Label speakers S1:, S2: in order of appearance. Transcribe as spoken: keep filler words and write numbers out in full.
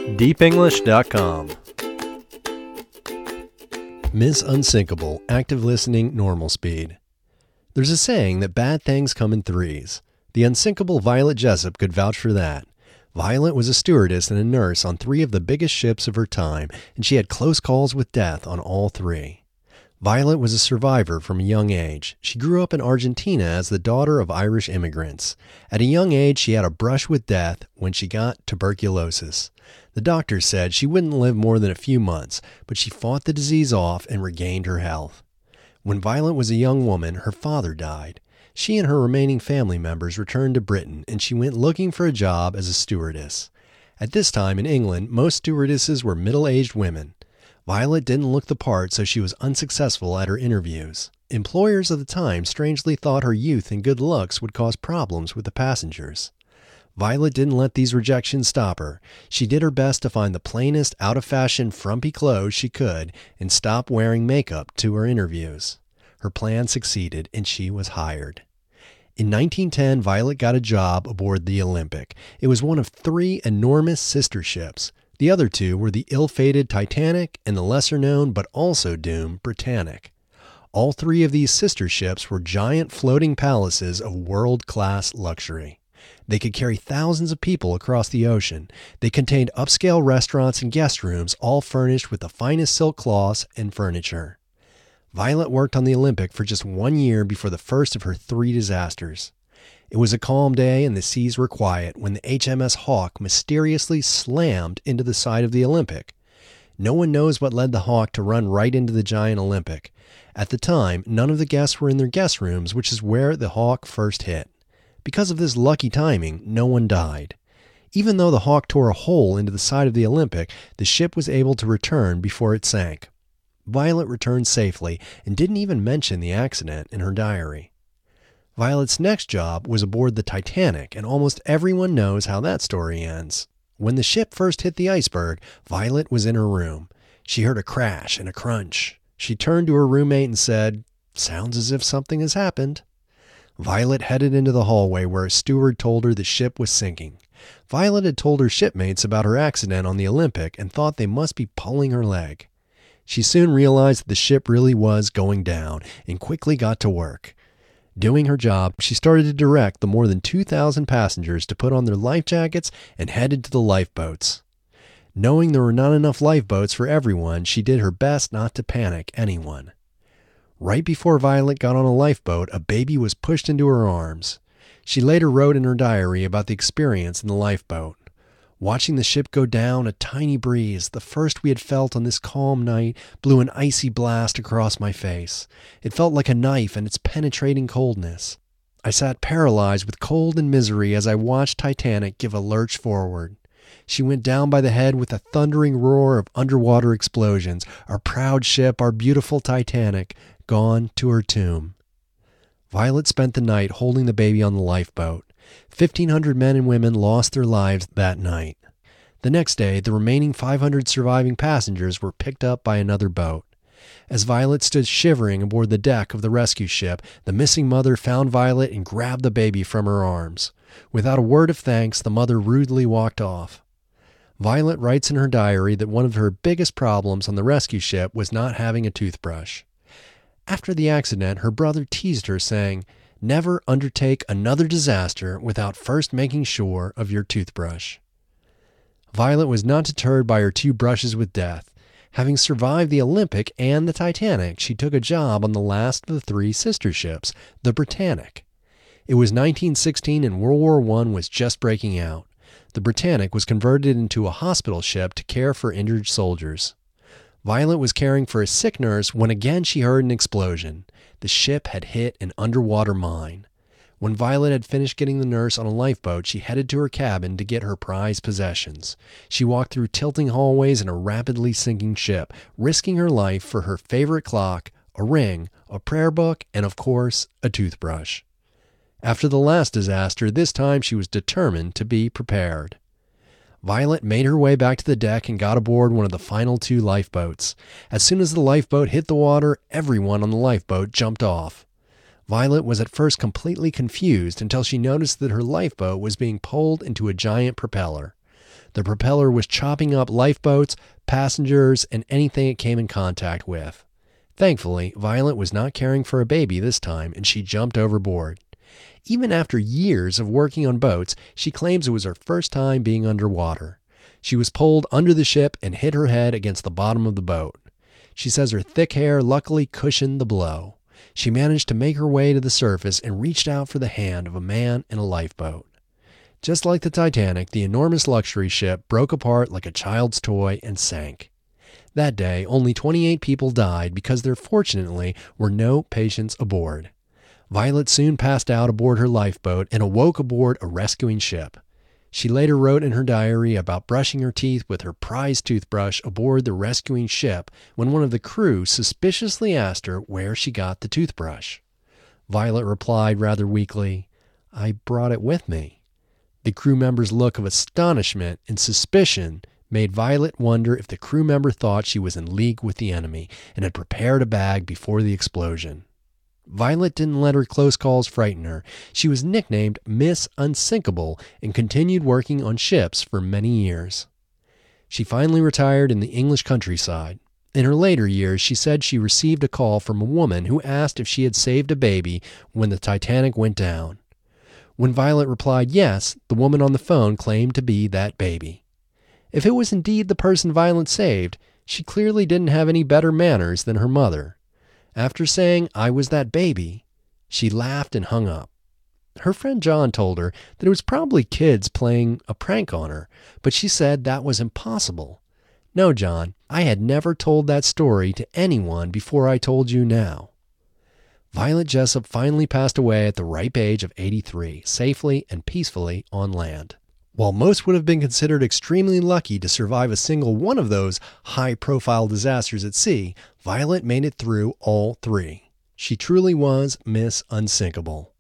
S1: deep english dot com.
S2: Miss Unsinkable, active listening, normal speed. There's a saying that bad things come in threes. The unsinkable Violet Jessup could vouch for that. Violet was a stewardess and a nurse on three of the biggest ships of her time, and she had close calls with death on all three. Violet was a survivor from a young age. She grew up in Argentina as the daughter of Irish immigrants. At a young age, she had a brush with death when she got tuberculosis. The doctor said she wouldn't live more than a few months, but she fought the disease off and regained her health. When Violet was a young woman, her father died. She and her remaining family members returned to Britain, and she went looking for a job as a stewardess. At this time in England, most stewardesses were middle-aged women. Violet didn't look the part, so she was unsuccessful at her interviews. Employers of the time strangely thought her youth and good looks would cause problems with the passengers. Violet didn't let these rejections stop her. She did her best to find the plainest, out-of-fashion, frumpy clothes she could and stop wearing makeup to her interviews. Her plan succeeded, and she was hired. In nineteen ten, Violet got a job aboard the Olympic. It was one of three enormous sister ships. The other two were the ill-fated Titanic and the lesser-known but also doomed Britannic. All three of these sister ships were giant floating palaces of world-class luxury. They could carry thousands of people across the ocean. They contained upscale restaurants and guest rooms, all furnished with the finest silk cloths and furniture. Violet worked on the Olympic for just one year before the first of her three disasters. It was a calm day and the seas were quiet when the H M S Hawk mysteriously slammed into the side of the Olympic. No one knows what led the Hawk to run right into the giant Olympic. At the time, none of the guests were in their guest rooms, which is where the Hawk first hit. Because of this lucky timing, no one died. Even though the Hawk tore a hole into the side of the Olympic, the ship was able to return before it sank. Violet returned safely and didn't even mention the accident in her diary. Violet's next job was aboard the Titanic, and almost everyone knows how that story ends. When the ship first hit the iceberg, Violet was in her room. She heard a crash and a crunch. She turned to her roommate and said, "Sounds as if something has happened." Violet headed into the hallway where a steward told her the ship was sinking. Violet had told her shipmates about her accident on the Olympic and thought they must be pulling her leg. She soon realized that the ship really was going down and quickly got to work. Doing her job, she started to direct the more than two thousand passengers to put on their life jackets and headed to the lifeboats. Knowing there were not enough lifeboats for everyone, she did her best not to panic anyone. Right before Violet got on a lifeboat, a baby was pushed into her arms. She later wrote in her diary about the experience in the lifeboat. Watching the ship go down, a tiny breeze, the first we had felt on this calm night, blew an icy blast across my face. It felt like a knife in its penetrating coldness. I sat paralyzed with cold and misery as I watched Titanic give a lurch forward. She went down by the head with a thundering roar of underwater explosions. Our proud ship, our beautiful Titanic, gone to her tomb. Violet spent the night holding the baby on the lifeboat. fifteen hundred men and women lost their lives that night. The next day, the remaining five hundred surviving passengers were picked up by another boat. As Violet stood shivering aboard the deck of the rescue ship, the missing mother found Violet and grabbed the baby from her arms. Without a word of thanks, the mother rudely walked off. Violet writes in her diary that one of her biggest problems on the rescue ship was not having a toothbrush. After the accident, her brother teased her, saying, "Never undertake another disaster without first making sure of your toothbrush." Violet was not deterred by her two brushes with death. Having survived the Olympic and the Titanic, she took a job on the last of the three sister ships, the Britannic. It was nineteen sixteen and World War One was just breaking out. The Britannic was converted into a hospital ship to care for injured soldiers. Violet was caring for a sick nurse when again she heard an explosion. The ship had hit an underwater mine. When Violet had finished getting the nurse on a lifeboat, she headed to her cabin to get her prized possessions. She walked through tilting hallways in a rapidly sinking ship, risking her life for her favorite clock, a ring, a prayer book, and of course, a toothbrush. After the last disaster, this time she was determined to be prepared. Violet made her way back to the deck and got aboard one of the final two lifeboats. As soon as the lifeboat hit the water, everyone on the lifeboat jumped off. Violet was at first completely confused until she noticed that her lifeboat was being pulled into a giant propeller. The propeller was chopping up lifeboats, passengers, and anything it came in contact with. Thankfully, Violet was not caring for a baby this time, and she jumped overboard. Even after years of working on boats, she claims it was her first time being underwater. She was pulled under the ship and hit her head against the bottom of the boat. She says her thick hair luckily cushioned the blow. She managed to make her way to the surface and reached out for the hand of a man in a lifeboat. Just like the Titanic, the enormous luxury ship broke apart like a child's toy and sank. That day, only twenty-eight people died because there fortunately were no patients aboard. Violet soon passed out aboard her lifeboat and awoke aboard a rescuing ship. She later wrote in her diary about brushing her teeth with her prized toothbrush aboard the rescuing ship when one of the crew suspiciously asked her where she got the toothbrush. Violet replied rather weakly, "I brought it with me." The crew member's look of astonishment and suspicion made Violet wonder if the crew member thought she was in league with the enemy and had prepared a bag before the explosion. Violet didn't let her close calls frighten her. She was nicknamed Miss Unsinkable and continued working on ships for many years. She finally retired in the English countryside. In her later years, she said she received a call from a woman who asked if she had saved a baby when the Titanic went down. When Violet replied yes, the woman on the phone claimed to be that baby. If it was indeed the person Violet saved, she clearly didn't have any better manners than her mother. After saying, "I was that baby," she laughed and hung up. Her friend John told her that it was probably kids playing a prank on her, but she said that was impossible. "No, John, I had never told that story to anyone before I told you now." Violet Jessop finally passed away at the ripe age of eighty-three, safely and peacefully on land. While most would have been considered extremely lucky to survive a single one of those high-profile disasters at sea, Violet made it through all three. She truly was Miss Unsinkable.